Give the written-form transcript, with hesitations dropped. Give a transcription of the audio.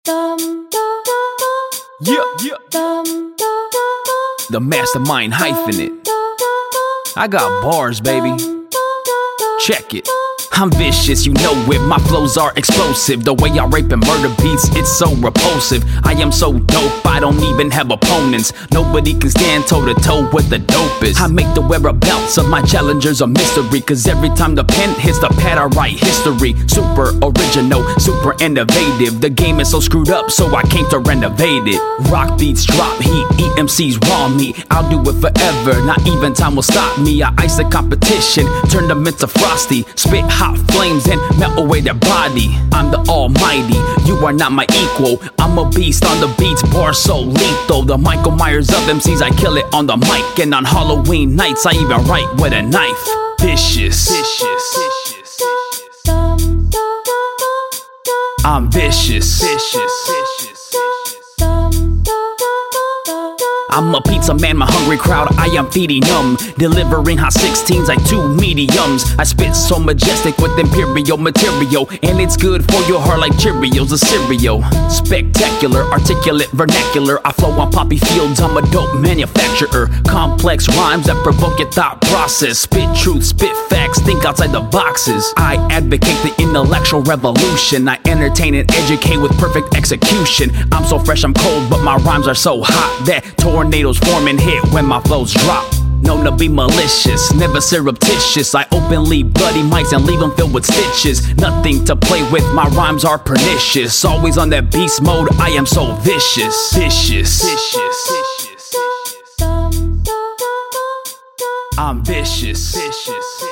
Yeah. The mastermind hyphenate. I got bars, baby. Check it. I'm vicious, you know it, my flows are explosive. The way I rape and murder beats, it's so repulsive. I am so dope, I don't even have opponents. Nobody can stand toe to toe with the dopest. I make the whereabouts of my challengers a mystery, cause every time the pen hits the pad I write history. Super original, super innovative. The game is so screwed up, so I came to renovate it. Rock beats drop heat, eat MCs raw meat. I'll do it forever, not even time will stop me. I ice the competition, turn them into frosty. Spit hot flames and melt away their body. I'm the almighty, you are not my equal. I'm a beast on the beats, bars so lethal. The Michael Myers of MCs, I kill it on the mic. And on Halloween nights, I even write with a knife. Vicious. I'm vicious. I'm a pizza man, my hungry crowd, I am feeding them. Delivering hot 16s like 2 mediums. I spit so majestic with imperial material, and it's good for your heart like Cheerios, a cereal. Spectacular, articulate, vernacular. I flow on poppy fields, I'm a dope manufacturer. Complex rhymes that provoke your thought process. Spit truth, spit facts, think outside the boxes. I advocate the intellectual revolution. I entertain and educate with perfect execution. I'm so fresh, I'm cold, but my rhymes are so hot that tornadoes form and hit when my flows drop. Known to be malicious, never surreptitious. I openly bloody mics and leave them filled with stitches. Nothing to play with, my rhymes are pernicious. Always on that beast mode, I am so vicious. I'm vicious.